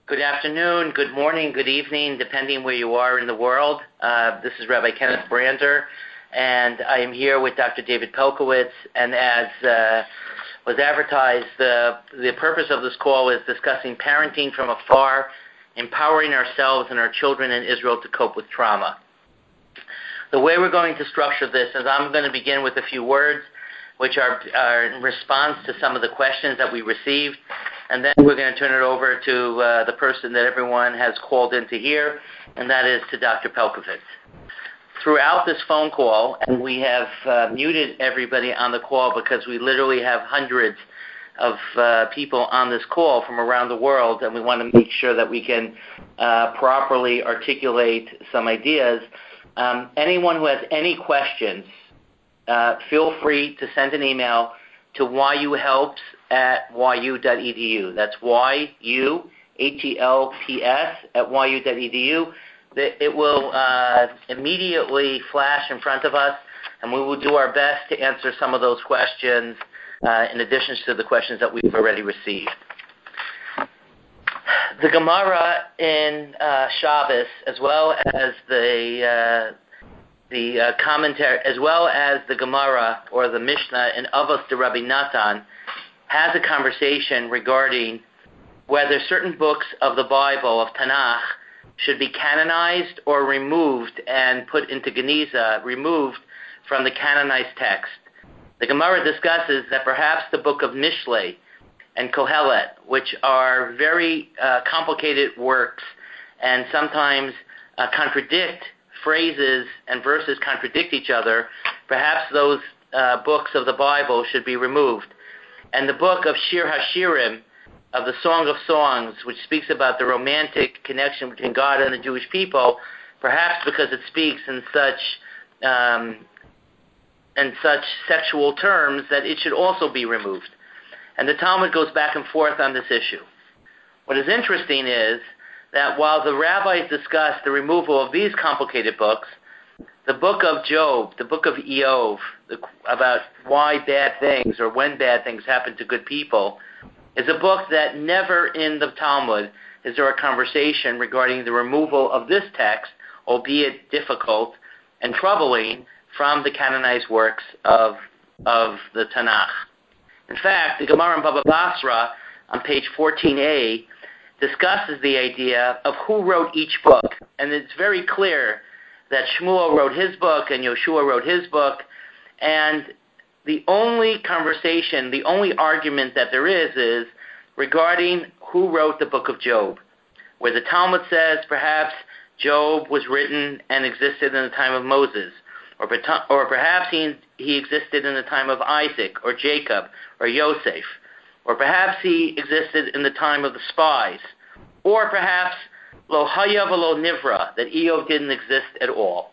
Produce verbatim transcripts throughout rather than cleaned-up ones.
Good afternoon, good morning, good evening, depending where you are in the world. Uh, this is Rabbi Kenneth Brander, and I am here with Doctor David Pelkowitz. And as uh, was advertised, the, the purpose of this call is discussing parenting from afar, empowering ourselves and our children in Israel to cope with trauma. The way we're going to structure this is I'm going to begin with a few words, which are, are in response to some of the questions that we received. And then we're going to turn it over to uh, the person that everyone has called in to hear, and that is to Doctor Pelkowitz. Throughout this phone call, and we have uh, muted everybody on the call because we literally have hundreds of uh, people on this call from around the world, and we want to make sure that we can uh, properly articulate some ideas. Um, anyone who has any questions, uh, feel free to send an email to yuhelps at yu.edu. That's Y-U, H E L P S, at yu.edu. It will uh, immediately flash in front of us, and we will do our best to answer some of those questions uh, in addition to the questions that we've already received. The Gemara in uh, Shabbos, as well as the uh, the uh, commentary, as well as the Gemara or the Mishnah in Avos de Rabbi Natan, has a conversation regarding whether certain books of the Bible, of Tanakh, should be canonized or removed and put into Geniza, removed from the canonized text. The Gemara discusses that perhaps the book of Mishlei and Kohelet, which are very uh, complicated works and sometimes uh, contradict phrases and verses contradict each other, perhaps those uh, books of the Bible should be removed. And the book of Shir HaShirim, of the Song of Songs, which speaks about the romantic connection between God and the Jewish people, perhaps because it speaks in such um, in such sexual terms, that it should also be removed. And the Talmud goes back and forth on this issue. What is interesting is that while the rabbis discuss the removal of these complicated books, the book of Job, the book of Eov, the, about why bad things or when bad things happen to good people, is a book that never in the Talmud is there a conversation regarding the removal of this text, albeit difficult and troubling, from the canonized works of, of the Tanakh. In fact, the Gemara in Baba Basra on page fourteen a discusses the idea of who wrote each book. And it's very clear that Shmuel wrote his book and Yoshua wrote his book. And the only conversation, the only argument that there is, is regarding who wrote the book of Job, where the Talmud says perhaps Job was written and existed in the time of Moses, or, or perhaps he, he existed in the time of Isaac or Jacob or Yosef, or perhaps he existed in the time of the spies, or perhaps lo haya v'lo nivra, that Eov didn't exist at all.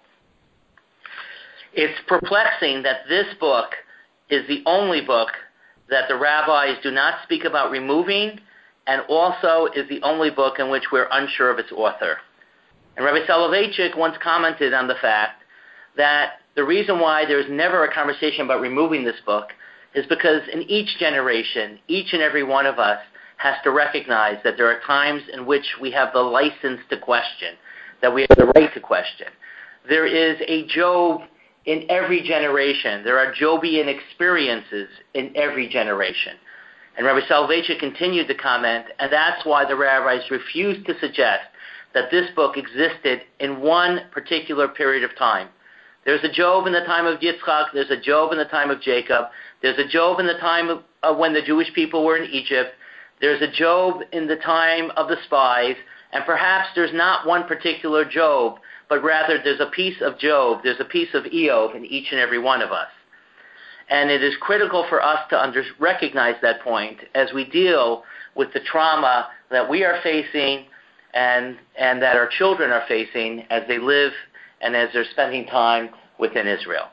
It's perplexing that this book is the only book that the rabbis do not speak about removing, and also is the only book in which we're unsure of its author. And Rabbi Soloveitchik once commented on the fact that the reason why there's never a conversation about removing this book is because in each generation, each and every one of us has to recognize that there are times in which we have the license to question, that we have the right to question. There is a Job in every generation. There are Jobian experiences in every generation. And Rabbi Soloveitchik continued to comment, and that's why the rabbis refused to suggest that this book existed in one particular period of time. There's a Job in the time of Yitzchak, there's a Job in the time of Jacob, there's a Job in the time of, of when the Jewish people were in Egypt, there's a Job in the time of the spies, and perhaps there's not one particular Job, but rather there's a piece of Job, there's a piece of Eov in each and every one of us. And it is critical for us to under, recognize that point as we deal with the trauma that we are facing and, and that our children are facing as they live and as they're spending time within Israel.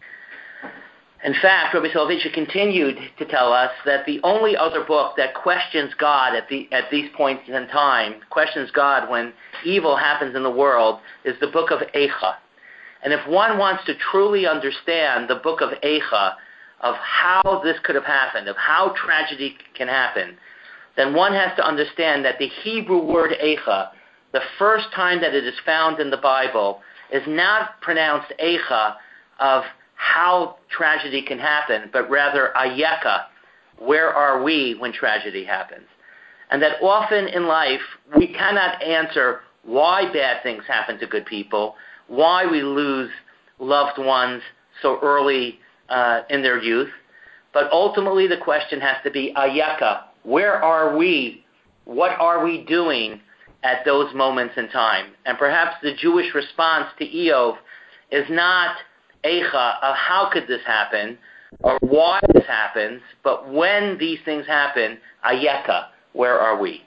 In fact, Rabbi Soloveitchik continued to tell us that the only other book that questions God at, the, at these points in time, questions God when evil happens in the world, is the book of Eicha. And if one wants to truly understand the book of Eicha, of how this could have happened, of how tragedy can happen, then one has to understand that the Hebrew word Eicha, the first time that it is found in the Bible, is not pronounced Eicha of how tragedy can happen, but rather Ayeka, where are we when tragedy happens? And that often in life, we cannot answer why bad things happen to good people, why we lose loved ones so early uh, in their youth, but ultimately the question has to be Ayeka, where are we? What are we doing at those moments in time? And perhaps the Jewish response to Eov is not Eicha, of how could this happen, or why this happens, but when these things happen, Ayeka, where are we?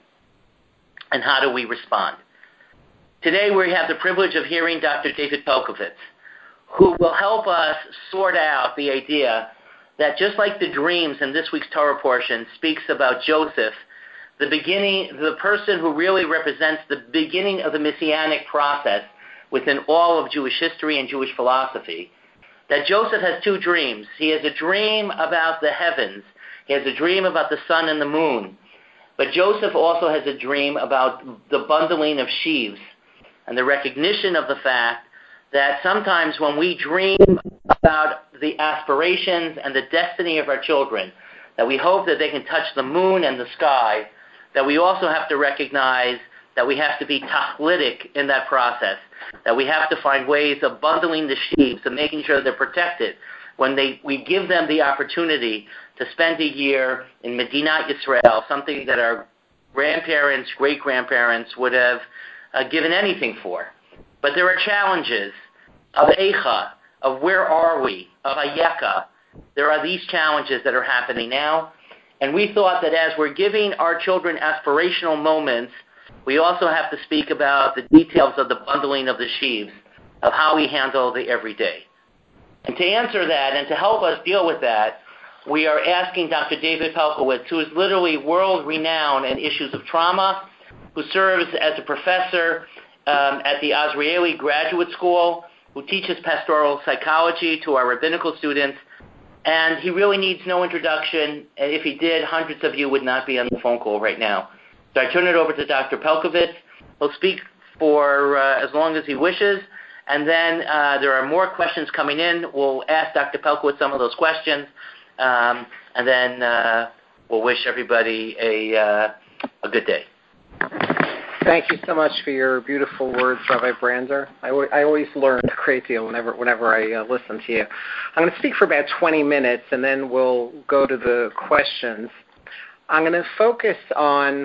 And how do we respond? Today we have the privilege of hearing Doctor David Pelcovitz, who will help us sort out the idea that just like the dreams in this week's Torah portion speaks about Joseph, the beginning, the person who really represents the beginning of the Messianic process within all of Jewish history and Jewish philosophy, that Joseph has two dreams. He has a dream about the heavens. He has a dream about the sun and the moon. But Joseph also has a dream about the bundling of sheaves and the recognition of the fact that sometimes when we dream about the aspirations and the destiny of our children, that we hope that they can touch the moon and the sky, that we also have to recognize that we have to be tachlitic in that process, that we have to find ways of bundling the sheaves and making sure they're protected when they, we give them the opportunity to spend a year in Medinat Yisrael, something that our grandparents, great-grandparents would have uh, given anything for. But there are challenges of Eicha, of where are we, of Ayeka. There are these challenges that are happening now. And we thought that as we're giving our children aspirational moments, we also have to speak about the details of the bundling of the sheaves, of how we handle the everyday. And to answer that and to help us deal with that, we are asking Doctor David Pelcovitz, who is literally world-renowned in issues of trauma, who serves as a professor um, at the Azrieli Graduate School, who teaches pastoral psychology to our rabbinical students. And he really needs no introduction. And if he did, hundreds of you would not be on the phone call right now. So I turn it over to Doctor Pelcovitz. He'll speak for uh, as long as he wishes. And then uh, there are more questions coming in. We'll ask Doctor Pelcovitz some of those questions. Um, and then uh, we'll wish everybody a, uh, a good day. Thank you so much for your beautiful words, Rabbi Brander. I, w- I always learn a great deal whenever whenever I uh, listen to you. I'm going to speak for about twenty minutes, and then we'll go to the questions. I'm going to focus on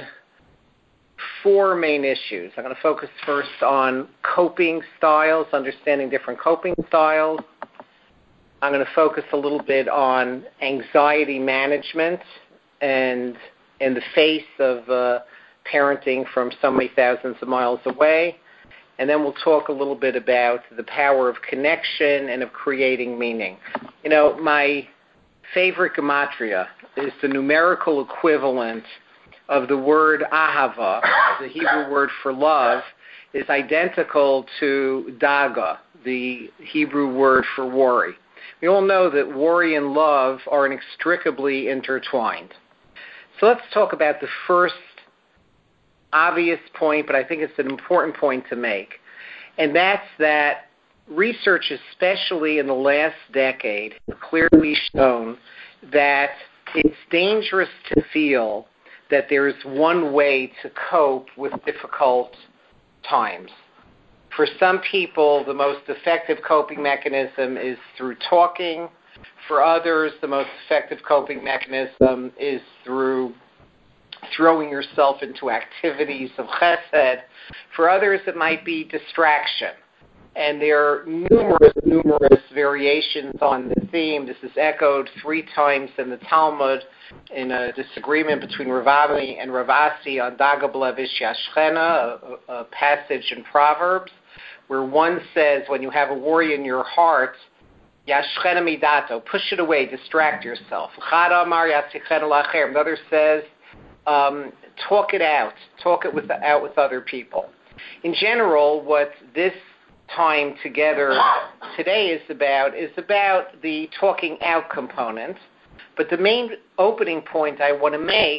four main issues. I'm going to focus first on coping styles, understanding different coping styles. I'm going to focus a little bit on anxiety management and in the face of uh, parenting from so many thousands of miles away. And then we'll talk a little bit about the power of connection and of creating meaning. You know, my favorite gematria is the numerical equivalent of the word ahava, the Hebrew word for love, is identical to daga, the Hebrew word for worry. We all know that worry and love are inextricably intertwined. So let's talk about the first obvious point, but I think it's an important point to make, and that's that research, especially in the last decade, has clearly shown that it's dangerous to feel that there's one way to cope with difficult times. For some people, the most effective coping mechanism is through talking. For others, the most effective coping mechanism is through throwing yourself into activities of chesed. For others, it might be distraction. And there are numerous, numerous variations on the theme. This is echoed three times in the Talmud in a disagreement between Rav Ami and Rav Asi on Daga B'levish Yashchena, a, a passage in Proverbs, where one says, when you have a worry in your heart, Yashchena midato, push it away, distract yourself. Chad amar yasichena lacher. Another says, um, talk it out, talk it with, out with other people. In general, what this time together today is about is about the talking out component. But the main opening point I want to make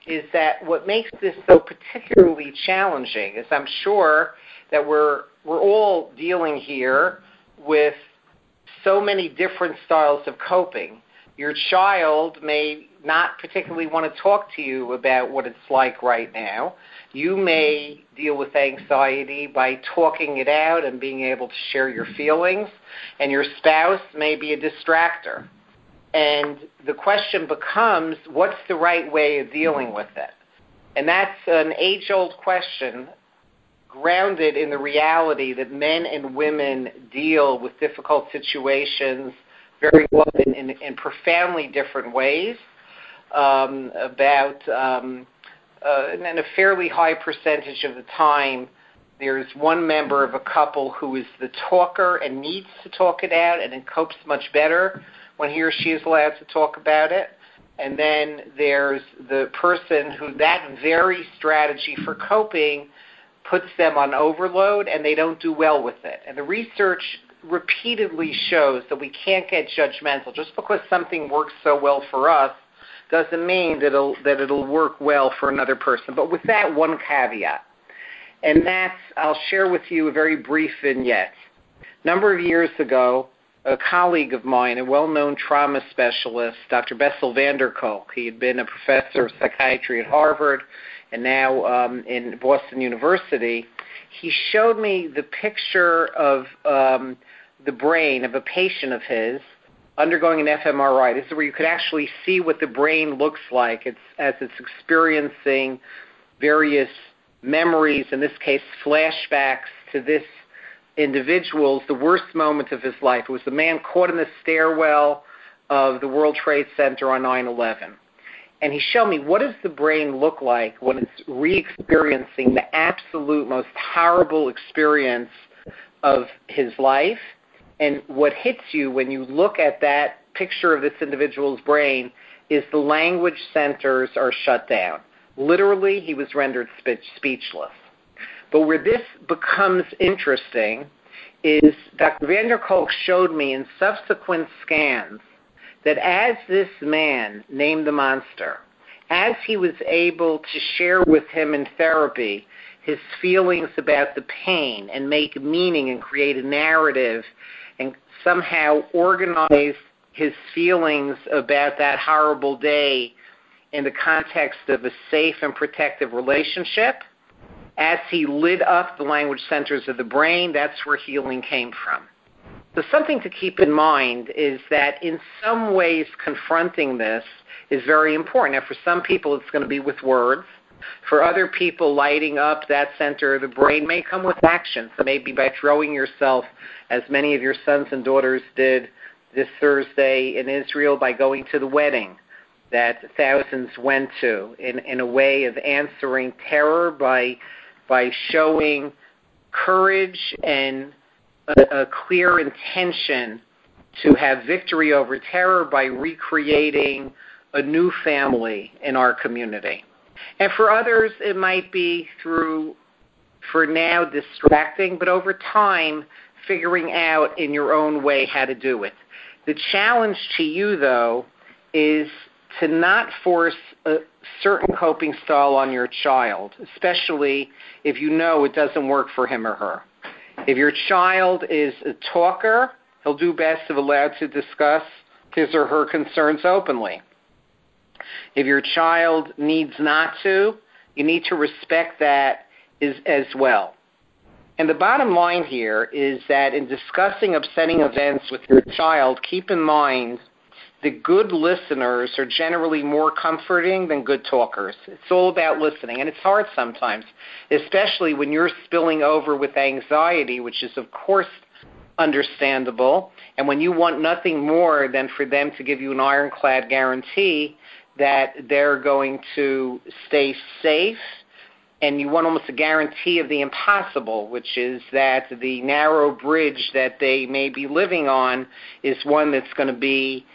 is that what makes this so particularly challenging is I'm sure that we're we're all dealing here with so many different styles of coping. Your child may not particularly want to talk to you about what it's like right now. You may deal with anxiety by talking it out and being able to share your feelings, and your spouse may be a distractor. And the question becomes, what's the right way of dealing with it? And that's an age-old question grounded in the reality that men and women deal with difficult situations very often in, in profoundly different ways, um, about um, uh, and a fairly high percentage of the time there's one member of a couple who is the talker and needs to talk it out and it copes much better when he or she is allowed to talk about it. And then there's the person who that very strategy for coping puts them on overload and they don't do well with it. And the research repeatedly shows that we can't get judgmental. Just because something works so well for us doesn't mean that it'll, that it'll work well for another person. But with that one caveat, and that's, I'll share with you a very brief vignette. A number of years ago, a colleague of mine, a well-known trauma specialist, Doctor Bessel van der Kolk, he had been a professor of psychiatry at Harvard and now um, in Boston University, he showed me the picture of um, the brain of a patient of his undergoing an F M R I. This is where you could actually see what the brain looks like it's, as it's experiencing various memories, in this case flashbacks to this individual's, the worst moment of his life. It was the man caught in the stairwell of the World Trade Center on nine eleven. And he showed me, what does the brain look like when it's re-experiencing the absolute most horrible experience of his life? And what hits you when you look at that picture of this individual's brain is the language centers are shut down. Literally, he was rendered speechless. But where this becomes interesting is Doctor van der Kolk showed me in subsequent scans that as this man named the monster, as he was able to share with him in therapy his feelings about the pain and make meaning and create a narrative and somehow organize his feelings about that horrible day in the context of a safe and protective relationship, as he lit up the language centers of the brain, that's where healing came from. So something to keep in mind is that in some ways confronting this is very important. Now, for some people, it's going to be with words. For other people, lighting up that center of the brain may come with action. So maybe by throwing yourself, as many of your sons and daughters did this Thursday in Israel, by going to the wedding that thousands went to, in, in a way of answering terror by, by showing courage and A, a clear intention to have victory over terror by recreating a new family in our community. And for others, it might be through, for now, distracting, but over time, figuring out in your own way how to do it. The challenge to you, though, is to not force a certain coping style on your child, especially if you know it doesn't work for him or her. If your child is a talker, he'll do best if allowed to discuss his or her concerns openly. If your child needs not to, you need to respect that as, as well. And the bottom line here is that in discussing upsetting events with your child, keep in mind that good listeners are generally more comforting than good talkers. It's all about listening, and it's hard sometimes, especially when you're spilling over with anxiety, which is, of course, understandable, and when you want nothing more than for them to give you an ironclad guarantee that they're going to stay safe, and you want almost a guarantee of the impossible, which is that the narrow bridge that they may be living on is one that's going to be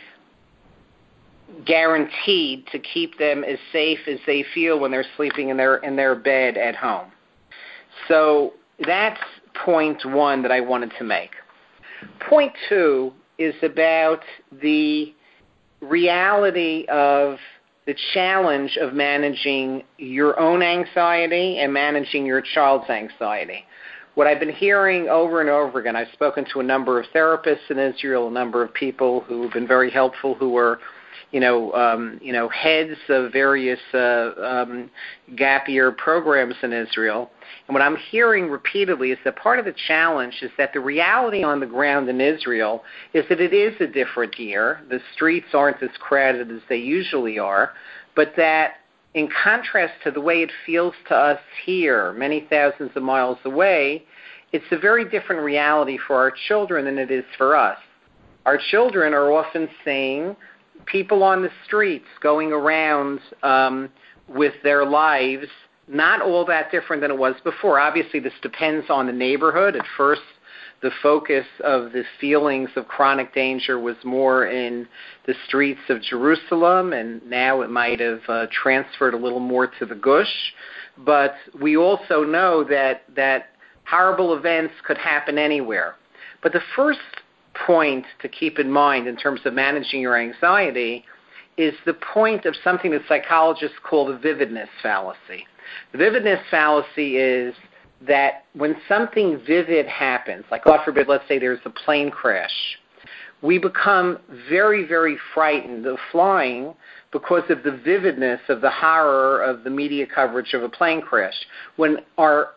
guaranteed to keep them as safe as they feel when they're sleeping in their in their bed at home. So that's point one that I wanted to make. Point two is about the reality of the challenge of managing your own anxiety and managing your child's anxiety. What I've been hearing over and over again, I've spoken to a number of therapists in Israel, a number of people who have been very helpful, who are, you know, um, you know, heads of various uh, um, gap year programs in Israel. And what I'm hearing repeatedly is that part of the challenge is that the reality on the ground in Israel is that it is a different year. The streets aren't as crowded as they usually are, but that in contrast to the way it feels to us here, many thousands of miles away, it's a very different reality for our children than it is for us. Our children are often seeing people on the streets going around um, with their lives, not all that different than it was before. Obviously, this depends on the neighborhood. At first, the focus of the feelings of chronic danger was more in the streets of Jerusalem, and now it might have uh, transferred a little more to the Gush. But we also know that, that horrible events could happen anywhere. But the first point to keep in mind in terms of managing your anxiety is the point of something that psychologists call the vividness fallacy. The vividness fallacy is that when something vivid happens, like God forbid, let's say there's a plane crash, we become very, very frightened of flying because of the vividness of the horror of the media coverage of a plane crash, when our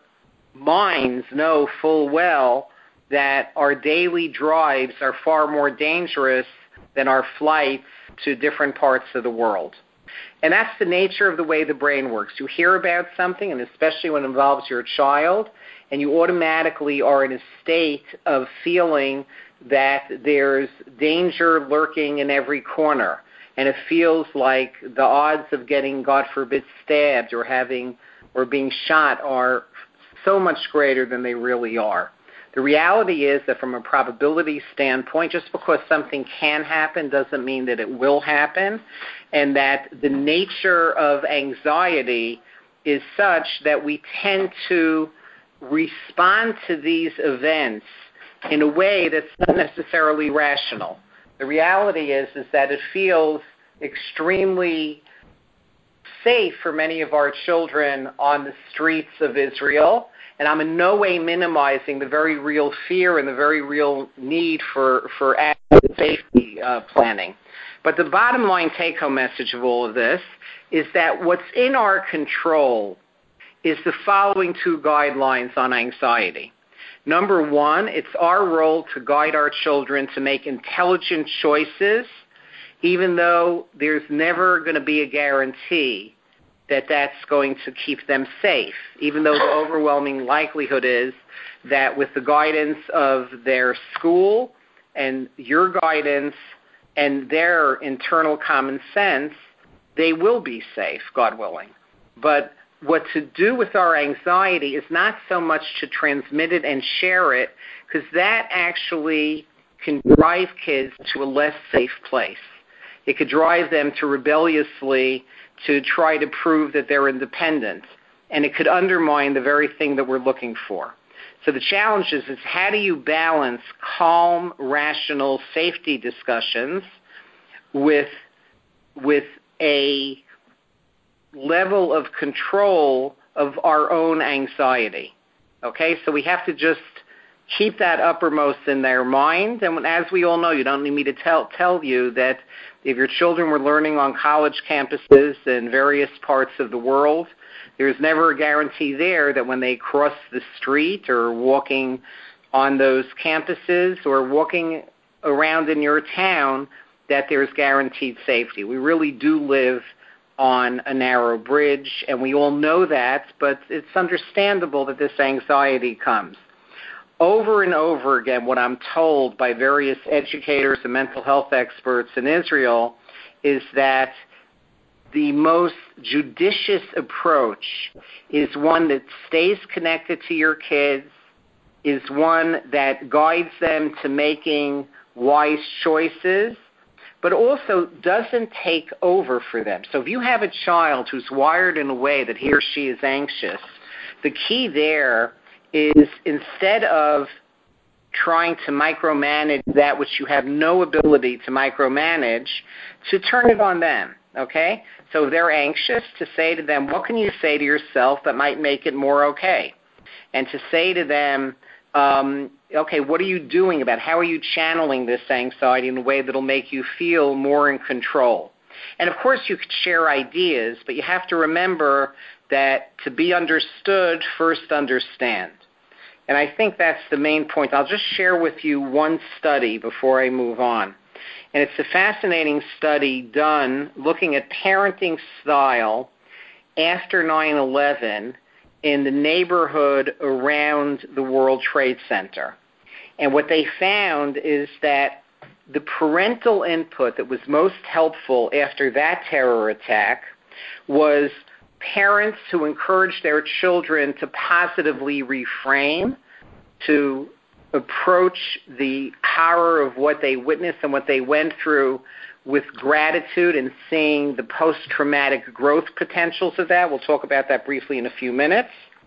minds know full well that our daily drives are far more dangerous than our flights to different parts of the world. And that's the nature of the way the brain works. You hear about something, and especially when it involves your child, and you automatically are in a state of feeling that there's danger lurking in every corner. And it feels like the odds of getting, God forbid, stabbed or having or being shot are so much greater than they really are. The reality is that from a probability standpoint, just because something can happen doesn't mean that it will happen, and that the nature of anxiety is such that we tend to respond to these events in a way that's not necessarily rational. The reality is, is that it feels extremely safe for many of our children on the streets of Israel, and I'm in no way minimizing the very real fear and the very real need for, for adequate safety uh, planning. But the bottom line take-home message of all of this is that what's in our control is the following two guidelines on anxiety. Number one, it's our role to guide our children to make intelligent choices, even though there's never going to be a guarantee that that's going to keep them safe, even though the overwhelming likelihood is that with the guidance of their school and your guidance and their internal common sense, they will be safe, God willing. But what to do with our anxiety is not so much to transmit it and share it, because that actually can drive kids to a less safe place. It could drive them to rebelliously to try to prove that they're independent, and it could undermine the very thing that we're looking for. So the challenge is, is how do you balance calm, rational safety discussions with, with a level of control of our own anxiety? Okay, so we have to just keep that uppermost in their mind. And as we all know, you don't need me to tell tell you that if your children were learning on college campuses in various parts of the world, there's never a guarantee there that when they cross the street or walking on those campuses or walking around in your town that there's guaranteed safety. We really do live on a narrow bridge, and we all know that, but it's understandable that this anxiety comes. Over and over again, what I'm told by various educators and mental health experts in Israel is that the most judicious approach is one that stays connected to your kids, is one that guides them to making wise choices, but also doesn't take over for them. So if you have a child who's wired in a way that he or she is anxious, the key there is, instead of trying to micromanage that which you have no ability to micromanage, to turn it on them. okay? So if they're anxious, to say to them, what can you say to yourself that might make it more okay? And to say to them, um, okay, what are you doing about it? How are you channeling this anxiety in a way that will make you feel more in control? And, of course, you could share ideas, but you have to remember that to be understood, first understand. And I think that's the main point. I'll just share with you one study before I move on. And it's a fascinating study done looking at parenting style after nine eleven in the neighborhood around the World Trade Center. And what they found is that the parental input that was most helpful after that terror attack was parents who encouraged their children to positively reframe, to approach the horror of what they witnessed and what they went through with gratitude and seeing the post-traumatic growth potentials of that. We'll talk about that briefly in a few minutes.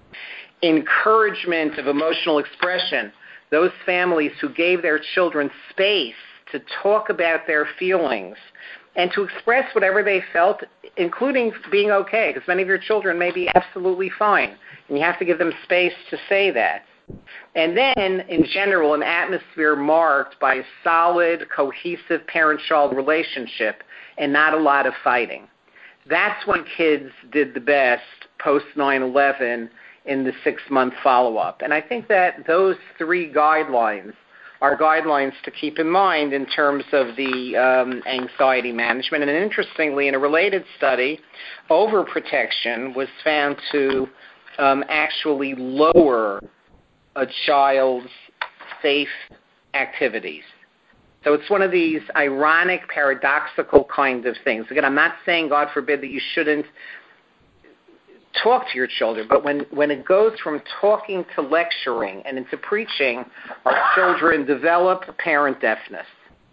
Encouragement of emotional expression. Those families who gave their children space to talk about their feelings and to express whatever they felt, including being okay, because many of your children may be absolutely fine, and you have to give them space to say that. And then, in general, an atmosphere marked by a solid, cohesive parent-child relationship and not a lot of fighting. That's when kids did the best post nine eleven in the six-month follow-up. And I think that those three guidelines are guidelines to keep in mind in terms of the um, anxiety management. And interestingly, in a related study, overprotection was found to um, actually lower a child's safe activities. So it's one of these ironic, paradoxical kinds of things. Again, I'm not saying, God forbid, that you shouldn't talk to your children, but when, when it goes from talking to lecturing and into preaching, our children develop parent deafness.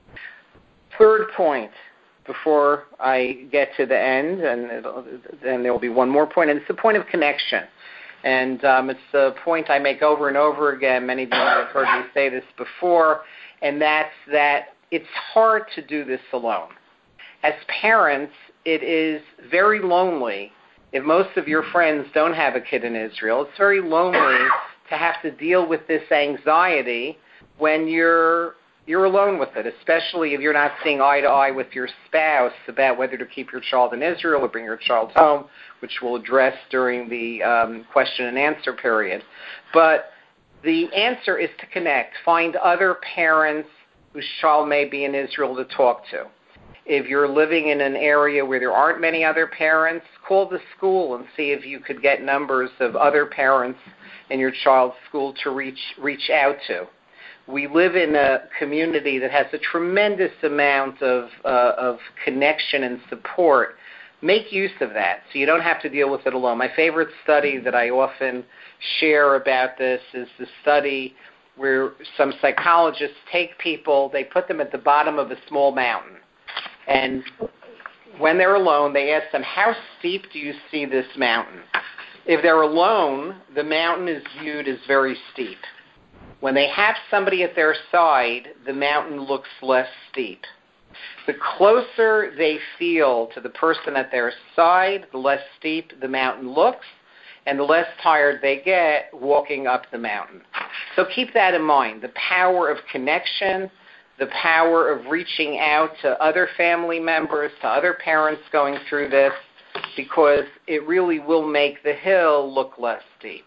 Third point, before I get to the end, and then there will be one more point, and it's the point of connection. And um, it's a point I make over and over again. Many of you have heard me say this before, and that's that it's hard to do this alone. As parents, it is very lonely. If most of your friends don't have a kid in Israel, it's very lonely to have to deal with this anxiety when you're you're alone with it, especially if you're not seeing eye to eye with your spouse about whether to keep your child in Israel or bring your child home, which we'll address during the um, question and answer period. But the answer is to connect. Find other parents whose child may be in Israel to talk to. If you're living in an area where there aren't many other parents, call the school and see if you could get numbers of other parents in your child's school to reach reach out to. We live in a community that has a tremendous amount of uh, of connection and support. Make use of that so you don't have to deal with it alone. My favorite study that I often share about this is the study where some psychologists take people, they put them at the bottom of a small mountain. And when they're alone, they ask them, how steep do you see this mountain? If they're alone, the mountain is viewed as very steep. When they have somebody at their side, the mountain looks less steep. The closer they feel to the person at their side, the less steep the mountain looks, and the less tired they get walking up the mountain. So keep that in mind, the power of connection, the power of reaching out to other family members, to other parents going through this, because it really will make the hill look less steep.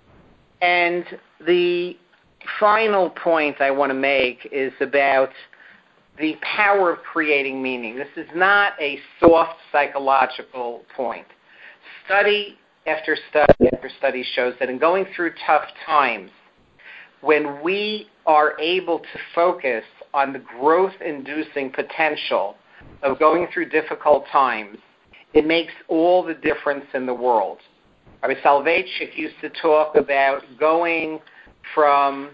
And the final point I want to make is about the power of creating meaning. This is not a soft psychological point. Study after study after study shows that in going through tough times, when we are able to focus on the growth-inducing potential of going through difficult times, it makes all the difference in the world. Rabbi Soloveitchik used to talk about going from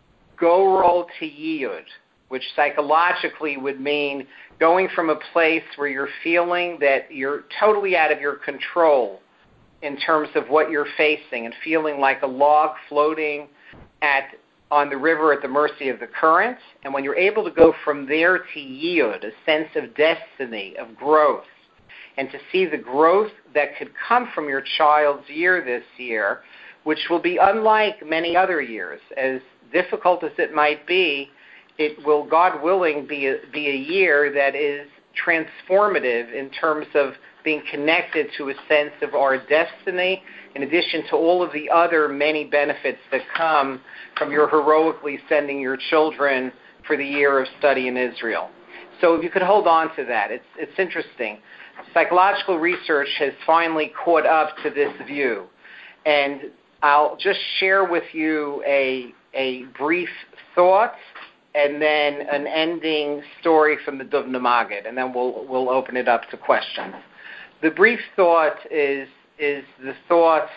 Gorol to Yiyud, which psychologically would mean going from a place where you're feeling that you're totally out of your control in terms of what you're facing and feeling like a log floating at on the river at the mercy of the current. And when you're able to go from there to Yiyud, a sense of destiny, of growth, and to see the growth that could come from your child's year this year, which will be unlike many other years. As difficult as it might be, it will, God willing, be a, be a year that is transformative in terms of being connected to a sense of our destiny, in addition to all of the other many benefits that come from your heroically sending your children for the year of study in Israel. So if you could hold on to that, it's, it's interesting. Psychological research has finally caught up to this view. And I'll just share with you a, a brief thought and then an ending story from the Duvna Maggid, and then we'll, we'll open it up to questions. The brief thought is, is the thought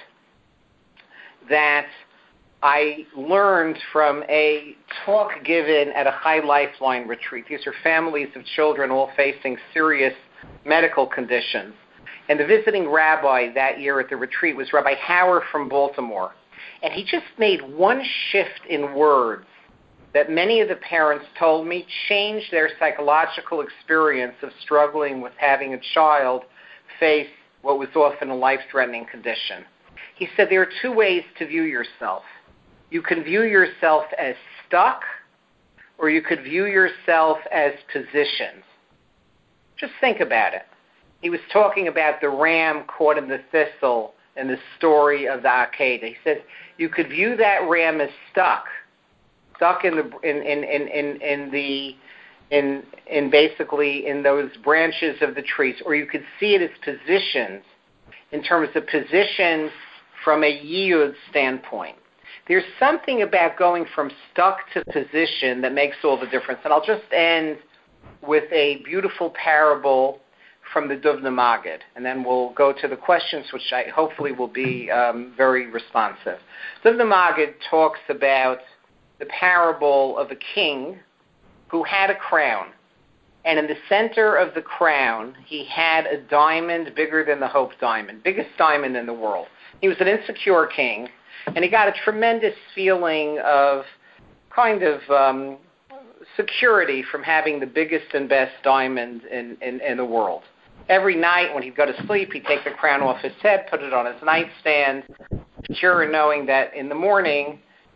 that I learned from a talk given at a Chai Lifeline retreat. These are families of children all facing serious medical conditions. And the visiting rabbi that year at the retreat was Rabbi Hauer from Baltimore. And he just made one shift in words that many of the parents told me changed their psychological experience of struggling with having a child face what was often a life-threatening condition. He said there are two ways to view yourself. You can view yourself as stuck, or you could view yourself as positioned. Just think about it. He was talking about the ram caught in the thistle in the story of the Akedah. He said you could view that ram as stuck, stuck in the in in in in, in the in in basically in those branches of the trees, or you could see it as positioned in terms of positions from a yiyud standpoint. There's something about going from stuck to position that makes all the difference. And I'll just end with a beautiful parable from the Duvna Maggid, and then we'll go to the questions, which I hopefully will be um, very responsive. Duvna Maggid talks about the parable of a king who had a crown, and in the center of the crown, he had a diamond bigger than the Hope Diamond, biggest diamond in the world. He was an insecure king, and he got a tremendous feeling of kind of um, security from having the biggest and best diamond in, in, in the world. Every night when he'd go to sleep, he'd take the crown off his head, put it on his nightstand, secure, knowing that in the morning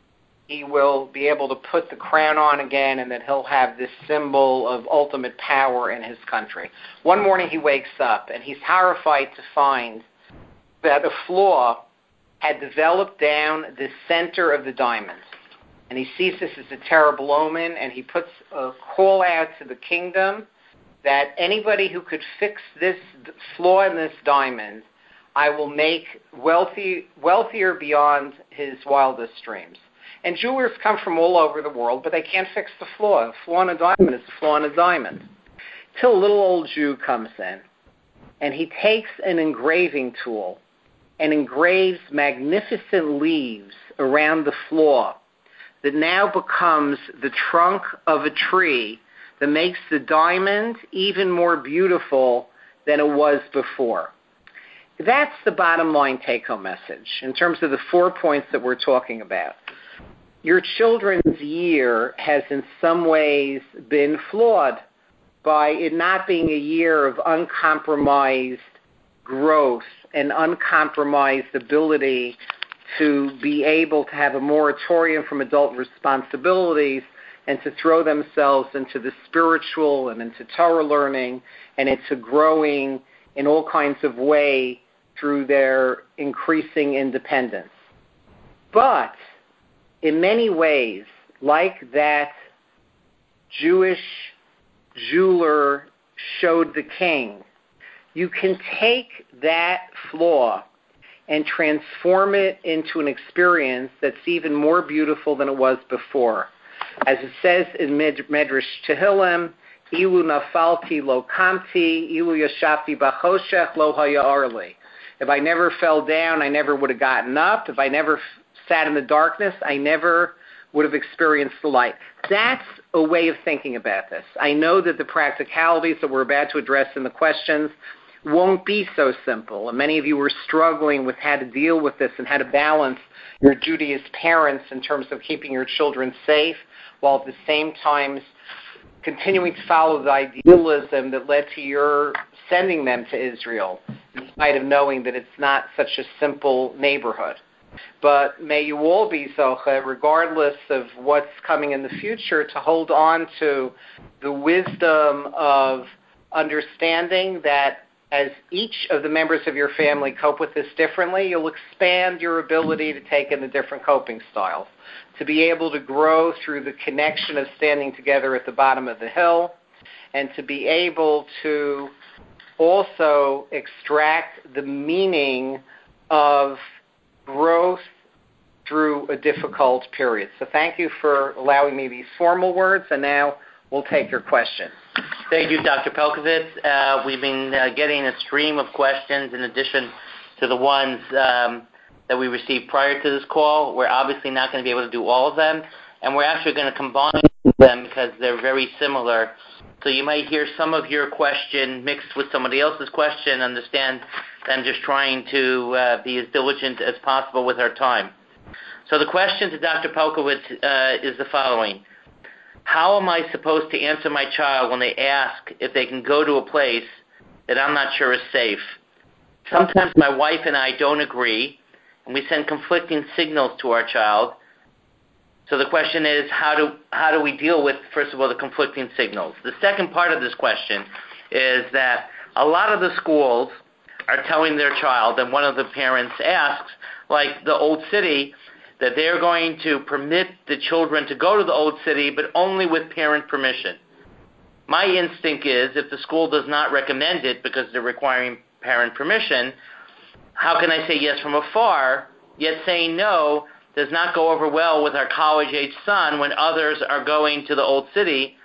he will be able to put the crown on again and that he'll have this symbol of ultimate power in his country. One morning he wakes up and he's horrified to find that a flaw had developed down the center of the diamond. And he sees this as a terrible omen, and he puts a call out to the kingdom that anybody who could fix this flaw in this diamond, I will make wealthy, wealthier beyond his wildest dreams. And jewelers come from all over the world, but they can't fix the flaw. A flaw in a diamond is a flaw in a diamond. Till a little old Jew comes in, and he takes an engraving tool and engraves magnificent leaves around the flaw that now becomes the trunk of a tree that makes the diamond even more beautiful than it was before. That's the bottom line take-home message in terms of the four points that we're talking about. Your children's year has in some ways been flawed by it not being a year of uncompromised growth and uncompromised ability to be able to have a moratorium from adult responsibilities and to throw themselves into the spiritual and into Torah learning and into growing in all kinds of ways through their increasing independence. But in many ways, like that Jewish jeweler showed the king, you can take that flaw and transform it into an experience that's even more beautiful than it was before. As it says in Medrash Tehillim, Ilu nafalti lo kamti, ilu yashafti bachoshech lo hayarli. If I never fell down, I never would have gotten up. If I never sat in the darkness, I never would have experienced the light. That's a way of thinking about this. I know that the practicalities that we're about to address in the questions won't be so simple. And many of you were struggling with how to deal with this and how to balance your duty as parents in terms of keeping your children safe, while at the same time continuing to follow the idealism that led to your sending them to Israel, in spite of knowing that it's not such a simple neighborhood. But may you all be zoche, regardless of what's coming in the future, to hold on to the wisdom of understanding that as each of the members of your family cope with this differently, you'll expand your ability to take in the different coping styles, to be able to grow through the connection of standing together at the bottom of the hill, and to be able to also extract the meaning of growth through a difficult period. So thank you for allowing me these formal words, and now we'll take your questions. Thank you, Doctor Pelcovitz. Uh, we've been uh, getting a stream of questions in addition to the ones um, that we received prior to this call. We're obviously not going to be able to do all of them, and we're actually going to combine them because they're very similar. So you might hear some of your question mixed with somebody else's question. Understand that I'm just trying to uh, be as diligent as possible with our time. So the question to Doctor Pelcovitz uh, is the following. How am I supposed to answer my child when they ask if they can go to a place that I'm not sure is safe? Sometimes my wife and I don't agree, and we send conflicting signals to our child. So the question is, how do how do we deal with, first of all, the conflicting signals? The second part of this question is that a lot of the schools are telling their child, and one of the parents asks, like the Old City, that they're going to permit the children to go to the Old City, but only with parent permission. My instinct is, if the school does not recommend it because they're requiring parent permission, how can I say yes from afar, yet saying no does not go over well with our college-age son when others are going to the Old City,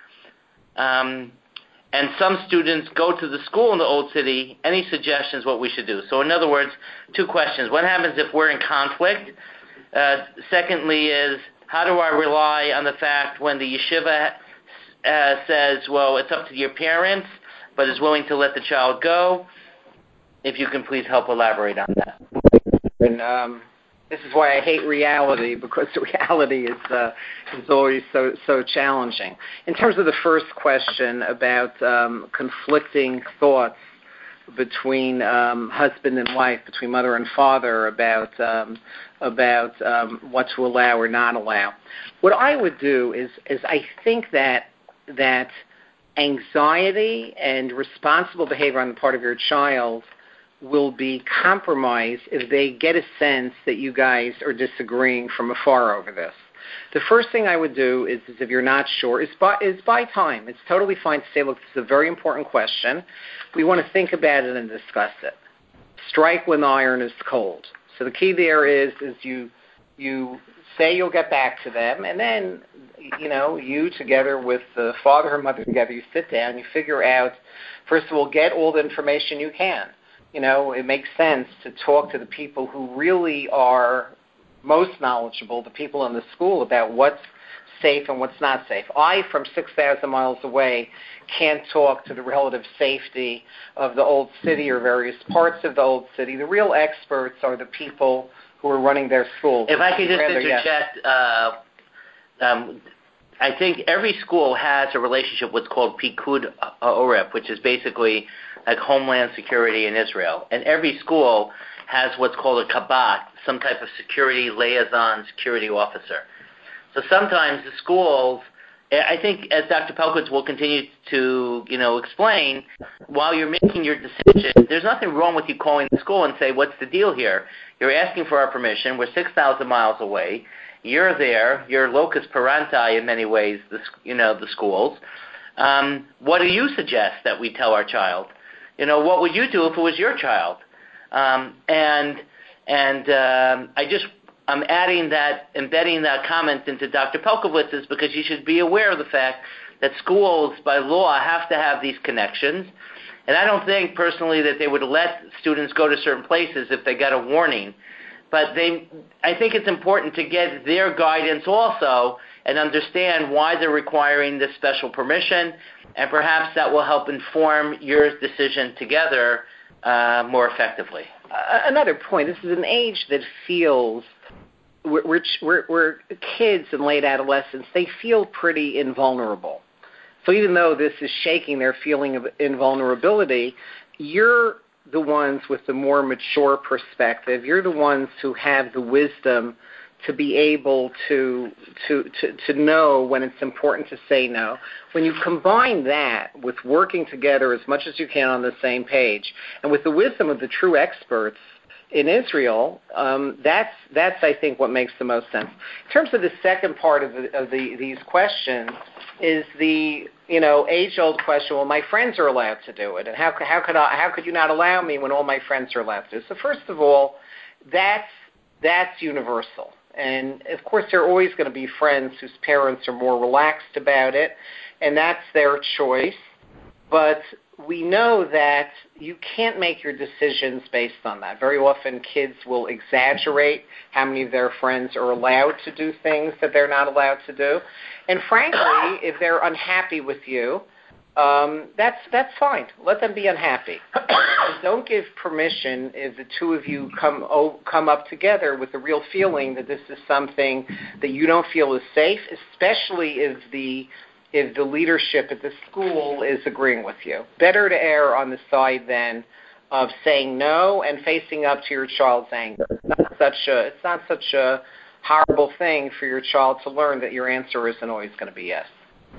um, and some students go to the school in the Old City. Any suggestions what we should do? So in other words, two questions. What happens if we're in conflict? Uh, secondly is, how do I rely on the fact when the yeshiva uh, says, well, it's up to your parents, but is willing to let the child go? If you can please help elaborate on that. And um, this is why I hate reality, because reality is uh, is always so so challenging. In terms of the first question about um, conflicting thoughts between um, husband and wife, between mother and father, about um, about um, what to allow or not allow. What I would do is is I think that that anxiety and responsible behavior on the part of your child will be compromised if they get a sense that you guys are disagreeing from afar over this. The first thing I would do is, is if you're not sure, is buy, is buy time. It's totally fine to say, look, this is a very important question. We want to think about it and discuss it. Strike when the iron is cold. So the key there is, is you you say you'll get back to them, and then, you know, you together with the father and mother together, you sit down, you figure out, first of all, get all the information you can. You know, it makes sense to talk to the people who really are most knowledgeable, the people in the school, about what's safe and what's not safe. I, from six thousand miles away, can't talk to the relative safety of the Old City or various parts of the Old City. The real experts are the people who are running their schools. If I could just Rather, interject, uh, um, I think every school has a relationship with what's called Pikud Oref, which is basically like Homeland Security in Israel. And every school has what's called a kabat, some type of security liaison, security officer. So sometimes the schools, I think, as Doctor Pelcovitz will continue to, you know, explain, while you're making your decision, there's nothing wrong with you calling the school and say, what's the deal here? You're asking for our permission. We're six thousand miles away. You're there. You're locus parentis in many ways, the, you know, the schools. Um, what do you suggest that we tell our child? You know, what would you do if it was your child? Um, and and um, I just, I'm adding that, embedding that comment into Doctor Pelcovitz's, because you should be aware of the fact that schools, by law, have to have these connections. And I don't think, personally, that they would let students go to certain places if they got a warning. But they, I think it's important to get their guidance also and understand why they're requiring this special permission, and perhaps that will help inform your decision together uh, more effectively. Uh, another point, this is an age that feels, we're, we're, we're kids and late adolescents, they feel pretty invulnerable. So even though this is shaking their feeling of invulnerability, you're the ones with the more mature perspective. You're the ones who have the wisdom to be able to, to to to know when it's important to say no. When you combine that with working together as much as you can on the same page, and with the wisdom of the true experts in Israel, um, that's that's I think what makes the most sense. In terms of the second part of, the, of the, these questions, is the you know age-old question. Well, my friends are allowed to do it, and how how could I, how could you not allow me when all my friends are allowed to? So first of all, that's that's universal. And, of course, there are always going to be friends whose parents are more relaxed about it, and that's their choice. But we know that you can't make your decisions based on that. Very often kids will exaggerate how many of their friends are allowed to do things that they're not allowed to do. And, frankly, if they're unhappy with you, Um, that's that's fine. Let them be unhappy. Don't give permission if the two of you come oh, come up together with the real feeling that this is something that you don't feel is safe, especially if the if the leadership at the school is agreeing with you. Better to err on the side then of saying no and facing up to your child's anger. It's not such a it's not such a horrible thing for your child to learn that your answer isn't always going to be yes.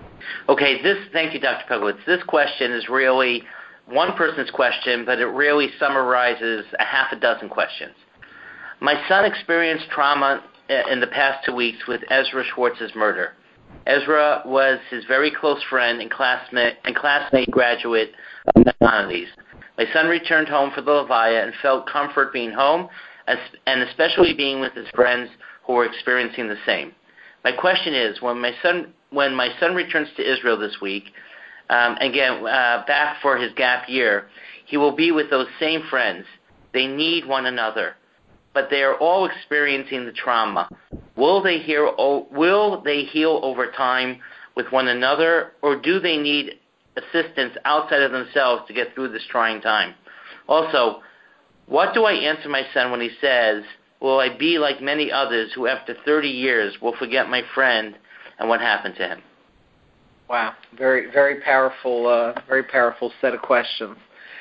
Okay, this. Thank you, Doctor Puglitz. This question is really one person's question, but it really summarizes a half a dozen questions. My son experienced trauma in the past two weeks with Ezra Schwartz's murder. Ezra was his very close friend and classmate and classmate graduate of humanities. My son returned home for the Levaya and felt comfort being home, and especially being with his friends who were experiencing the same. My question is, when my son when my son returns to Israel this week, um, again, uh, back for his gap year, he will be with those same friends. They need one another, but they are all experiencing the trauma. Will they heal, will they heal over time with one another, or do they need assistance outside of themselves to get through this trying time? Also, what do I answer my son when he says, will I be like many others who after thirty years will forget my friend and what happened to him? Wow, very, very powerful, uh, very powerful set of questions.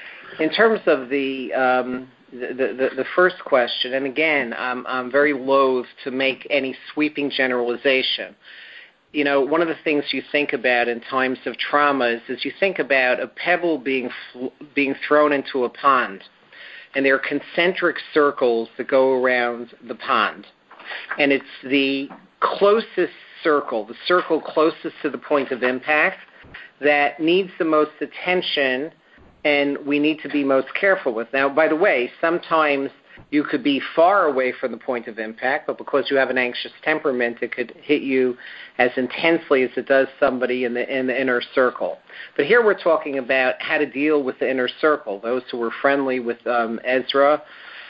In terms of the um, the, the, the first question, and again, I'm, I'm very loath to make any sweeping generalization. You know, one of the things you think about in times of trauma is, is you think about a pebble being fl- being thrown into a pond, and there are concentric circles that go around the pond, and it's the closest circle, the circle closest to the point of impact, that needs the most attention and we need to be most careful with. Now, by the way, sometimes you could be far away from the point of impact, but because you have an anxious temperament, it could hit you as intensely as it does somebody in the in the inner circle. But here we're talking about how to deal with the inner circle, those who were friendly with um, Ezra,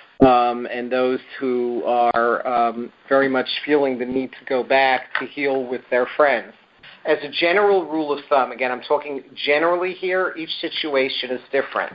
Um, and those who are um, very much feeling the need to go back to heal with their friends. As a general rule of thumb, again, I'm talking generally here, each situation is different.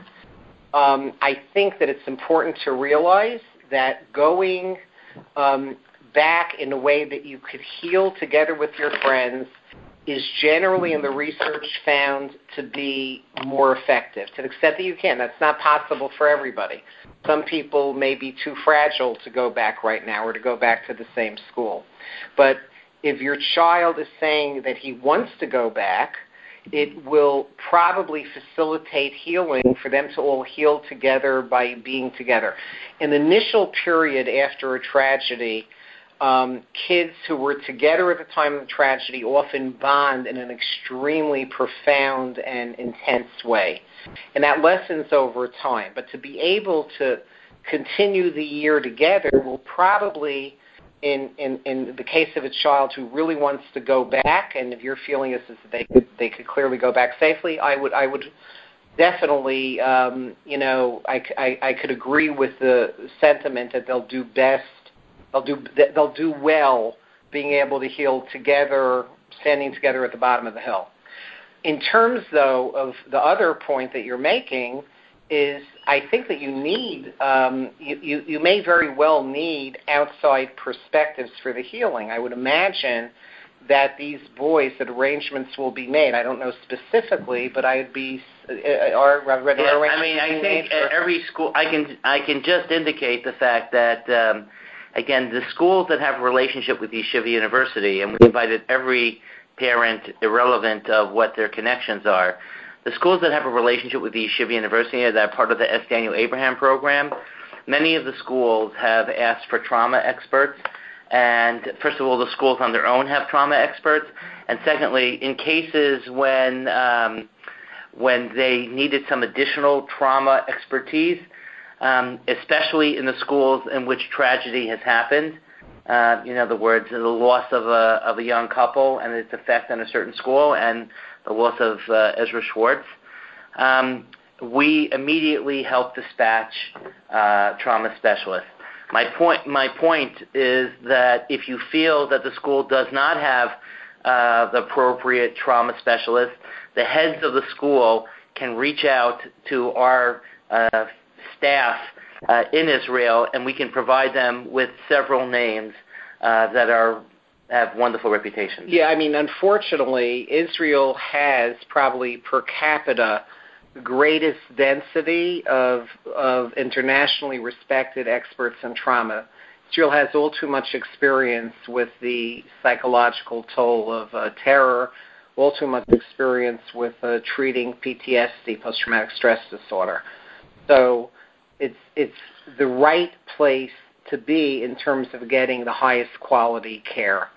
Um, I think that it's important to realize that going um, back in a way that you could heal together with your friends is generally in the research found to be more effective, to the extent that you can. That's not possible for everybody. Some people may be too fragile to go back right now or to go back to the same school. But if your child is saying that he wants to go back, it will probably facilitate healing for them to all heal together by being together. In the initial period after a tragedy, Um, kids who were together at the time of the tragedy often bond in an extremely profound and intense way. And that lessens over time. But to be able to continue the year together will probably, in, in, in the case of a child who really wants to go back, and if your feeling is that they could, they could clearly go back safely, I would I would definitely, um, you know, I, I, I could agree with the sentiment that they'll do best They'll do they'll do well being able to heal together, standing together at the bottom of the hill. In terms, though, of the other point that you're making is I think that you need, um, you, you, you may very well need outside perspectives for the healing. I would imagine that these boys, that arrangements will be made. I don't know specifically, but I'd be, uh, are, are yeah, I mean, I think every school, I can, I can just indicate the fact that, um, again, the schools that have a relationship with Yeshiva University, and we invited every parent, irrelevant of what their connections are, the schools that have a relationship with the Yeshiva University that are part of the S. Daniel Abraham program, many of the schools have asked for trauma experts. And first of all, the schools on their own have trauma experts. And secondly, in cases when um, when they needed some additional trauma expertise, um, especially in the schools in which tragedy has happened, uh, in other words, the loss of a of a young couple and its effect on a certain school, and the loss of uh, Ezra Schwartz, um, we immediately help dispatch uh, trauma specialists. My point, my point is that if you feel that the school does not have uh, the appropriate trauma specialist, the heads of the school can reach out to our uh, staff uh, in Israel, and we can provide them with several names uh, that are have wonderful reputations. Yeah, I mean, unfortunately, Israel has probably per capita the greatest density of of internationally respected experts in trauma. Israel has all too much experience with the psychological toll of uh, terror, all too much experience with uh, treating P T S D, post-traumatic stress disorder. So it's it's the right place to be in terms of getting the highest quality care.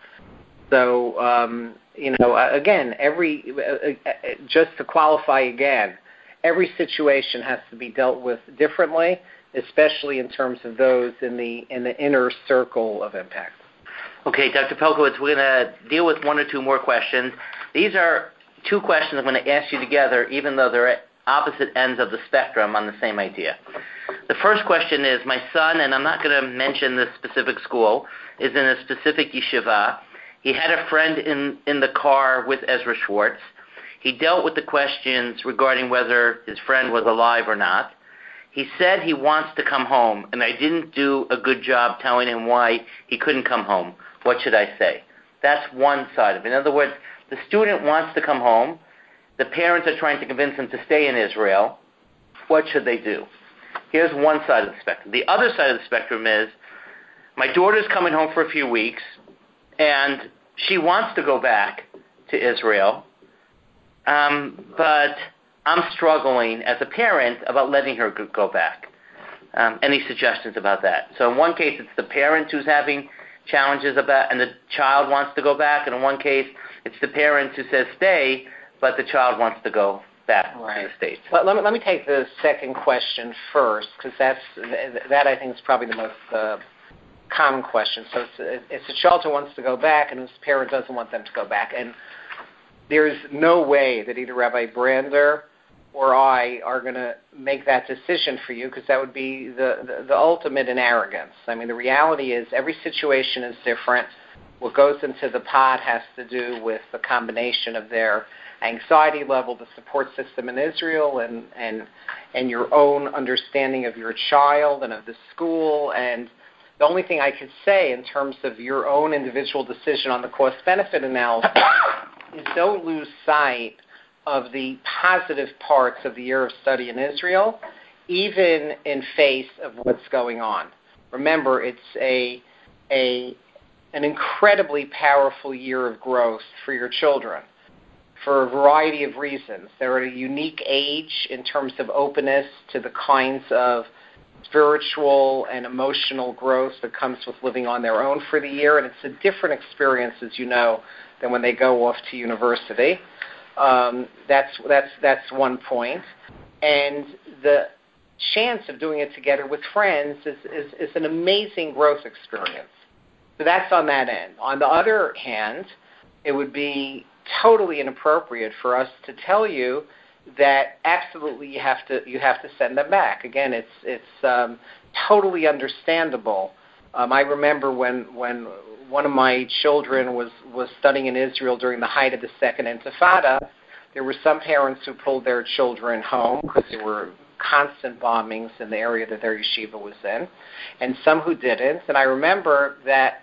So, um, you know, again, every uh, uh, just to qualify again, every situation has to be dealt with differently, especially in terms of those in the in the inner circle of impact. Okay, Doctor Pelcovitz, we're going to deal with one or two more questions. These are two questions I'm going to ask you together, even though they're at opposite ends of the spectrum on the same idea. The first question is, my son, and I'm not going to mention the specific school, is in a specific yeshiva. He had a friend in, in the car with Ezra Schwartz. He dealt with the questions regarding whether his friend was alive or not. He said he wants to come home, and I didn't do a good job telling him why he couldn't come home. What should I say? That's one side of it. In other words, the student wants to come home. The parents are trying to convince him to stay in Israel. What should they do? Here's one side of the spectrum. The other side of the spectrum is, my daughter's coming home for a few weeks, and she wants to go back to Israel, um, but I'm struggling as a parent about letting her go back. Um, any suggestions about that? So in one case, it's the parent who's having challenges about, and the child wants to go back, and in one case, it's the parent who says stay, but the child wants to go back right. to the States. Well, let me, let me take the second question first, because that's that I think is probably the most uh, common question. So it's, it's a child who wants to go back and whose parent doesn't want them to go back. And there's no way that either Rabbi Brander or I are going to make that decision for you, because that would be the, the, the ultimate in arrogance. I mean, the reality is every situation is different. What goes into the pot has to do with the combination of their anxiety level, the support system in Israel, and, and, and your own understanding of your child and of the school. And the only thing I could say in terms of your own individual decision on the cost-benefit analysis is don't lose sight of the positive parts of the year of study in Israel, even in face of what's going on. Remember, it's a, a an incredibly powerful year of growth for your children for a variety of reasons. They're at a unique age in terms of openness to the kinds of spiritual and emotional growth that comes with living on their own for the year, and it's a different experience, as you know, than when they go off to university. Um, that's that's that's one point. And the chance of doing it together with friends is, is, is an amazing growth experience. So that's on that end. On the other hand, it would be totally inappropriate for us to tell you that absolutely you have to you have to send them back. Again, it's it's um, totally understandable. Um, I remember when when one of my children was, was studying in Israel during the height of the Second Intifada. There were some parents who pulled their children home because there were constant bombings in the area that their yeshiva was in, and some who didn't. And I remember that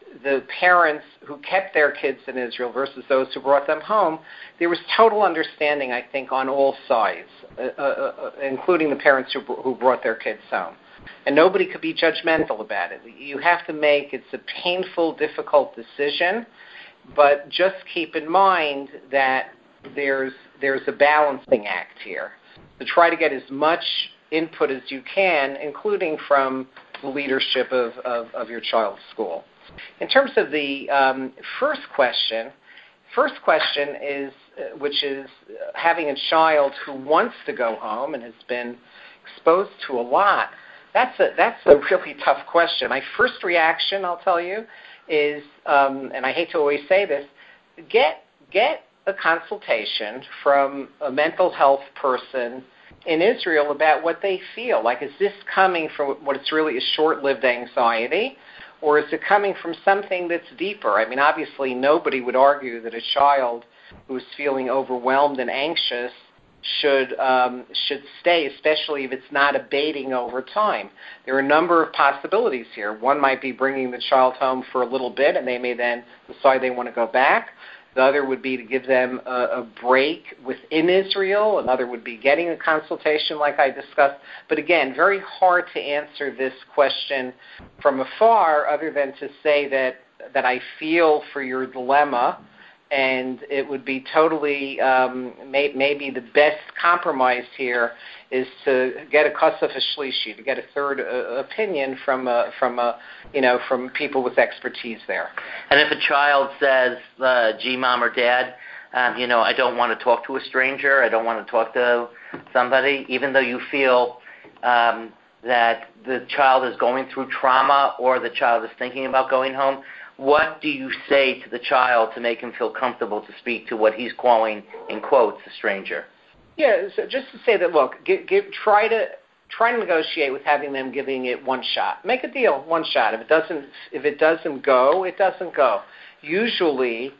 the parents who kept their kids in Israel versus those who brought them home, there was total understanding, I think, on all sides, uh, uh, including the parents who, who brought their kids home. And nobody could be judgmental about it. You have to make, it's a painful, difficult decision, but just keep in mind that there's there's a balancing act here. To try to get as much input as you can, including from the leadership of, of, of your child's school. In terms of the um, first question, first question is, uh, which is having a child who wants to go home and has been exposed to a lot, that's a, that's a really tough question. My first reaction, I'll tell you, is, um, and I hate to always say this, get get a consultation from a mental health person in Israel about what they feel. Like, is this coming from what is really a short-lived anxiety, or is it coming from something that's deeper? I mean, obviously, nobody would argue that a child who is feeling overwhelmed and anxious should um, should stay, especially if it's not abating over time. There are a number of possibilities here. One might be bringing the child home for a little bit, and they may then decide they want to go back. The other would be to give them a, a break within Israel. Another would be getting a consultation like I discussed. But again, very hard to answer this question from afar other than to say that, that I feel for your dilemma, and it would be totally, um, may, maybe the best compromise here is to get a kasaf shlishi, to get a third uh, opinion from a, from a, you know, from people with expertise there. And if a child says, uh, "Gee, mom or dad, um, you know, I don't want to talk to a stranger. I don't want to talk to somebody," even though you feel um, that the child is going through trauma or the child is thinking about going home, what do you say to the child to make him feel comfortable to speak to what he's calling, in quotes, a stranger? Yeah, so just to say that, look, give, give, try to try to negotiate with having them giving it one shot. Make a deal, one shot. If it doesn't, if it doesn't go, it doesn't go. Usually,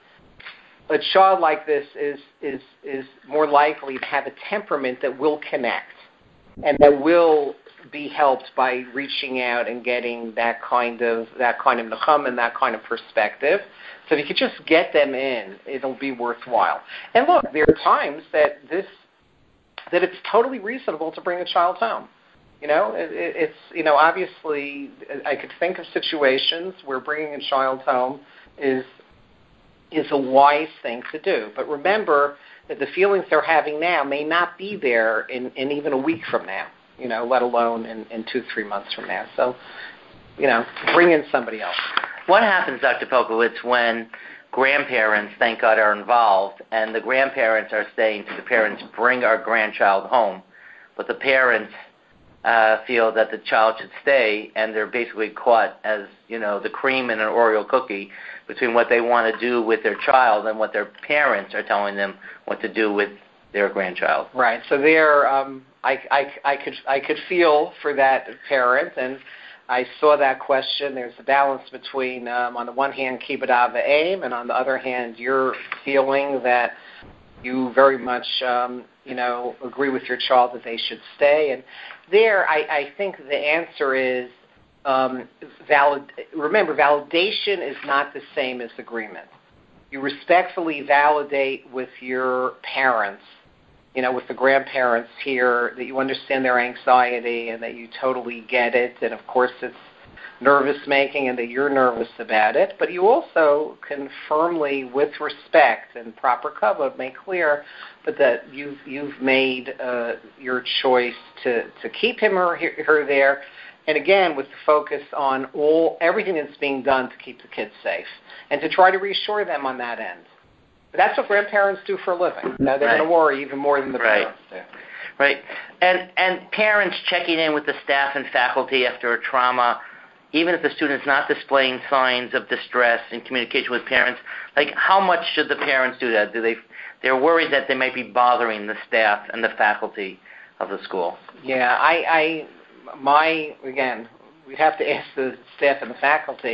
a child like this is is is more likely to have a temperament that will connect and that will be helped by reaching out and getting that kind of that kind of nechama and that kind of perspective. So if you could just get them in, it'll be worthwhile. And look, there are times that this that it's totally reasonable to bring a child home. You know, it, it, it's you know obviously I could think of situations where bringing a child home is is a wise thing to do. But remember that the feelings they're having now may not be there in, in even a week from now. You know, let alone in, in two, three months from now. So, you know, bring in somebody else. What happens, Doctor Polkowitz, when grandparents, thank God, are involved, and the grandparents are saying to the parents, bring our grandchild home, but the parents uh, feel that the child should stay, and they're basically caught as, you know, the cream in an Oreo cookie between what they want to do with their child and what their parents are telling them what to do with their grandchild. Right. So they're... Um, I, I, I could I could feel for that parent, and I saw that question. There's a balance between, um, on the one hand, keep it av aim, and on the other hand, you're feeling that you very much, um, you know, agree with your child that they should stay. And there, I, I think the answer is, um, valid. Remember, validation is not the same as agreement. You respectfully validate with your parents, you know, with the grandparents here, that you understand their anxiety and that you totally get it. And, of course, it's nervous-making and that you're nervous about it. But you also can firmly, with respect and proper kavod, make clear but that you've, you've made uh, your choice to, to keep him or her there. And, again, with the focus on all everything that's being done to keep the kids safe and to try to reassure them on that end. But that's what grandparents do for a living. You know, they're right. going to worry even more than the right. parents do. Right. And and parents checking in with the staff and faculty after a trauma, even if the student's not displaying signs of distress in communication with parents, like how much should the parents do that? Do they, they're worried that they might be bothering the staff and the faculty of the school. Yeah, I, I my, again, we'd have to ask the staff and the faculty.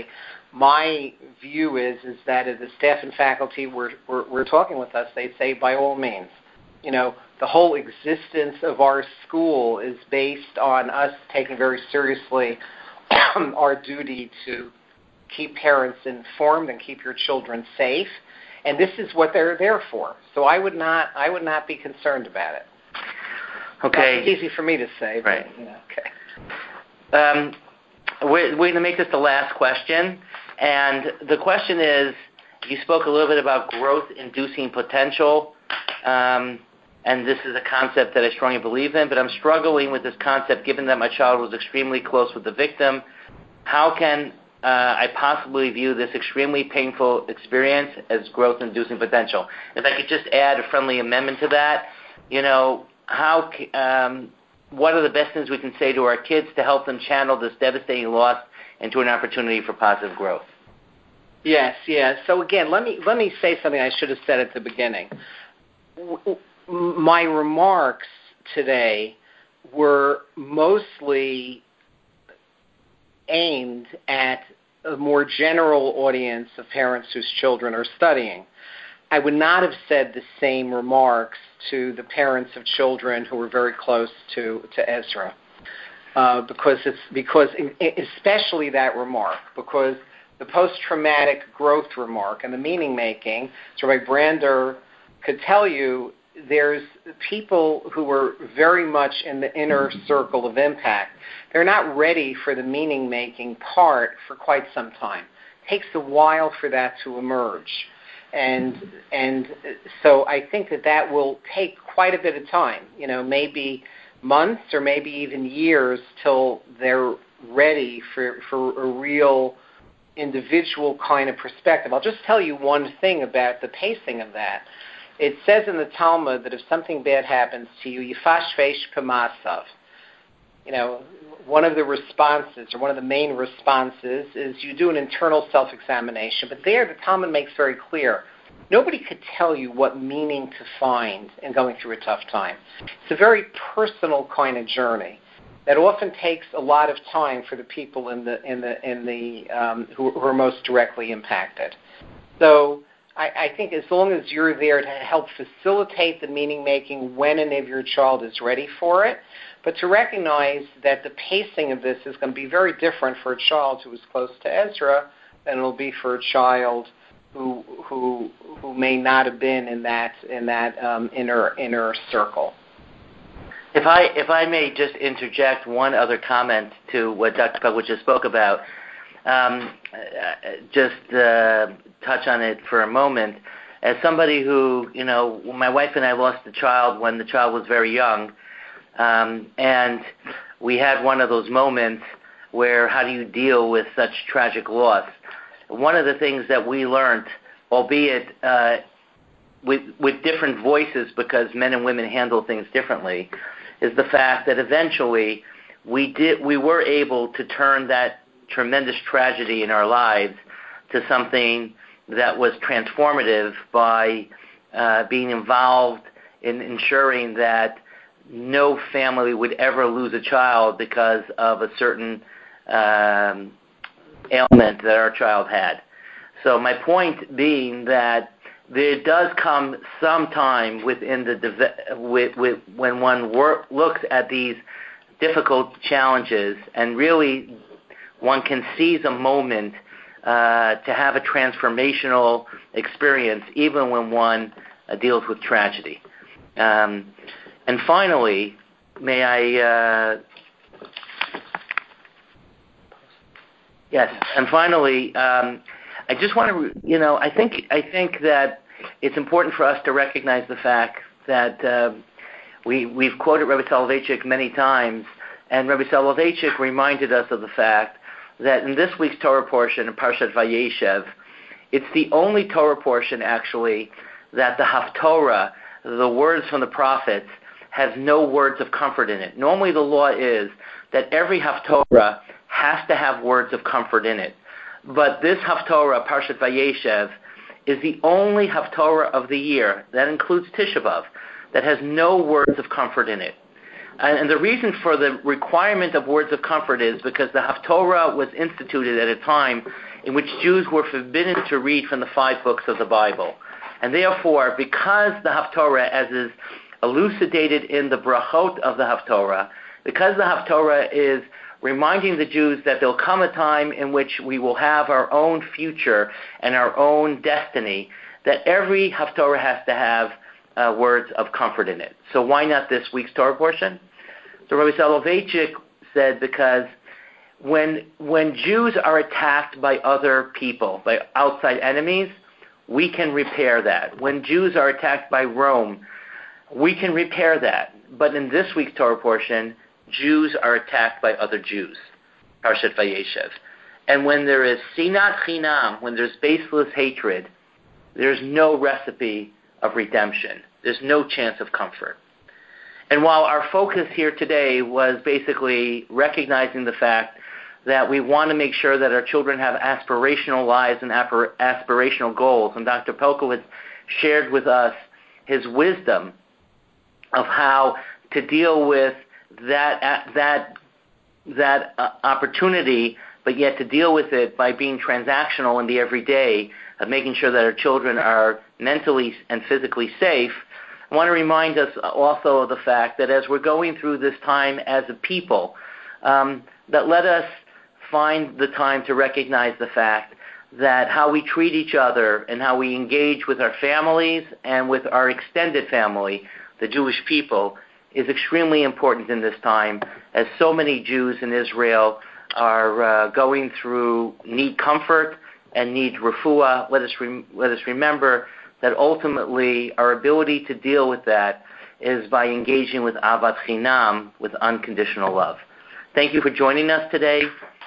My view is is that if the staff and faculty were, were, were talking with us, they'd say, by all means, you know, the whole existence of our school is based on us taking very seriously our duty to keep parents informed and keep your children safe. And this is what they're there for. So I would not, I would not be concerned about it. Okay. That's easy for me to say. But, right. You know, okay. Um, we're, we're going to make this the last question. And the question is, you spoke a little bit about growth-inducing potential. Um, and this is a concept that I strongly believe in, but I'm struggling with this concept given that my child was extremely close with the victim. How can uh, I possibly view this extremely painful experience as growth-inducing potential? If I could just add a friendly amendment to that, you know, how, um, what are the best things we can say to our kids to help them channel this devastating loss into an opportunity for positive growth? Yes, yes. So again, let me let me say something I should have said at the beginning. My remarks today were mostly aimed at a more general audience of parents whose children are studying. I would not have said the same remarks to the parents of children who were very close to, to Ezra, uh, because it's because especially that remark, because the post-traumatic growth remark and the meaning making, so Rabbi Brander could tell you, there's people who were very much in the inner circle of impact. They're not ready for the meaning-making part for quite some time. It takes a while for that to emerge. And and so I think that that will take quite a bit of time, you know, maybe months or maybe even years till they're ready for, for a real individual kind of perspective. I'll just tell you one thing about the pacing of that. It says in the Talmud that if something bad happens to you, yifashvesh p'masav. You know, one of the responses, or one of the main responses, is you do an internal self-examination. But there, the Talmud makes very clear, nobody could tell you what meaning to find in going through a tough time. It's a very personal kind of journey that often takes a lot of time for the people in the in the in the um, who, who are most directly impacted. So I, I think as long as you're there to help facilitate the meaning-making when and if your child is ready for it, but to recognize that the pacing of this is going to be very different for a child who is close to Ezra than it will be for a child who who who may not have been in that in that um, inner inner circle. If I if I may just interject one other comment to what Doctor Pugh just spoke about, um, just uh, touch on it for a moment. As somebody who, you know, my wife and I lost a child when the child was very young, um, and we had one of those moments where how do you deal with such tragic loss? One of the things that we learned, albeit uh, with, with different voices because men and women handle things differently, is the fact that eventually we did we were able to turn that tremendous tragedy in our lives to something that was transformative by uh, being involved in ensuring that no family would ever lose a child because of a certain um, ailment that our child had. So my point being that there does come some time within the with, with, when one work, looks at these difficult challenges, and really one can seize a moment uh, to have a transformational experience, even when one uh, deals with tragedy. Um, and finally, may I? Uh, yes. And finally. Um, I just want to, you know, I think I think that it's important for us to recognize the fact that uh, we we've quoted Rebbe Soloveitchik many times, and Rebbe Soloveitchik reminded us of the fact that in this week's Torah portion in Parshat Vayeshev, it's the only Torah portion actually that the Haftorah, the words from the prophets, has no words of comfort in it. Normally, the law is that every Haftorah has to have words of comfort in it. But this Haftorah, Parshat Vayeshev, is the only Haftorah of the year, that includes Tisha B'Av, that has no words of comfort in it. And, and the reason for the requirement of words of comfort is because the Haftorah was instituted at a time in which Jews were forbidden to read from the five books of the Bible. And therefore, because the Haftorah, as is elucidated in the brachot of the Haftorah, because the Haftorah is reminding the Jews that there'll come a time in which we will have our own future and our own destiny, that every Haftorah has to have uh, words of comfort in it. So why not this week's Torah portion? So Rabbi Soloveitchik said because when when Jews are attacked by other people, by outside enemies, we can repair that. When Jews are attacked by Rome, we can repair that. But in this week's Torah portion, Jews are attacked by other Jews, Parshat Vayeshev. And when there is sinat chinam, when there's baseless hatred, there's no recipe of redemption. There's no chance of comfort. And while our focus here today was basically recognizing the fact that we want to make sure that our children have aspirational lives and aspirational goals, and Doctor Pelkowitz shared with us his wisdom of how to deal with that that that uh, opportunity, but yet to deal with it by being transactional in the everyday, of making sure that our children are mentally and physically safe. I want to remind us also of the fact that as we're going through this time as a people, um, that let us find the time to recognize the fact that how we treat each other and how we engage with our families and with our extended family, the Jewish people, is extremely important in this time, as so many Jews in Israel are uh, going through, need comfort and need refuah. Let us, re- let us remember that ultimately our ability to deal with that is by engaging with Avat Chinam, with unconditional love. Thank you for joining us today.